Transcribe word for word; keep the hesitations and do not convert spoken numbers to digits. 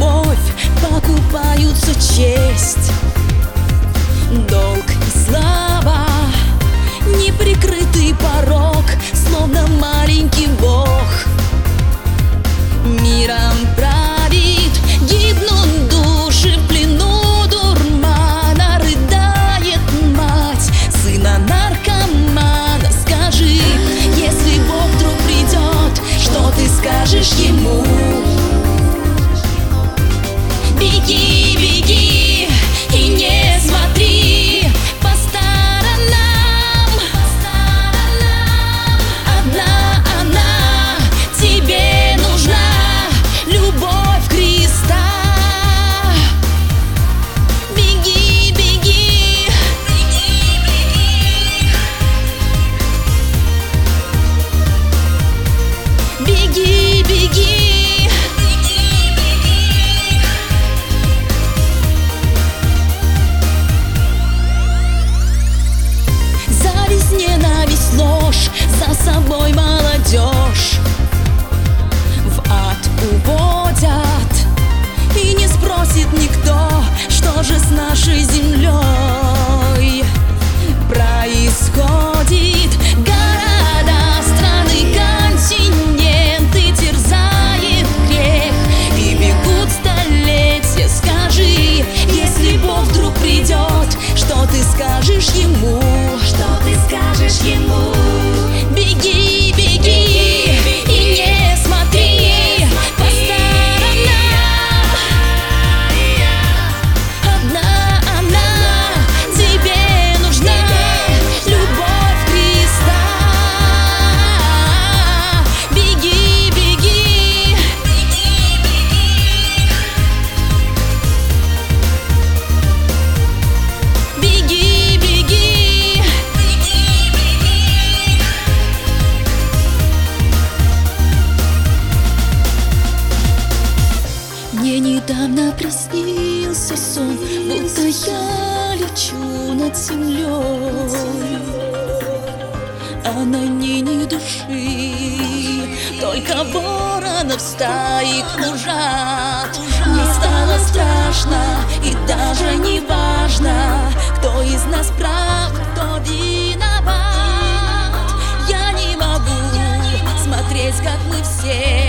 любовь покупаются честь, долг и слава, неприкрытый порок, словно маленький бог. Миром правит, гибнут души в плену дурмана, рыдает мать сына наркомана. Скажи, если Бог вдруг придет, что ты скажешь ему? Беги, беги и не смотри по сторонам. Одна она тебе нужна, любовь Христа. Беги, беги, беги, беги. Ненависть, ложь, за собой молодежь в ад уводят, и не спросит никто, что же с нашей землей происходит. Города, страны, континенты терзает грех, и бегут столетия. Скажи, если Бог вдруг придет, что ты скажешь ему? Что ты скажешь ему? Беги, беги и не смотри по сторонам. Одна она тебе нужна, любовь Христа. Беги, беги, беги, беги. Мне недавно приснился сон, будто я лечу над землей, а на ней ни души, только воронов стаи кружат. Мне стало страшно и даже не важно, кто из нас прав, кто виноват. Я не могу смотреть, как мы все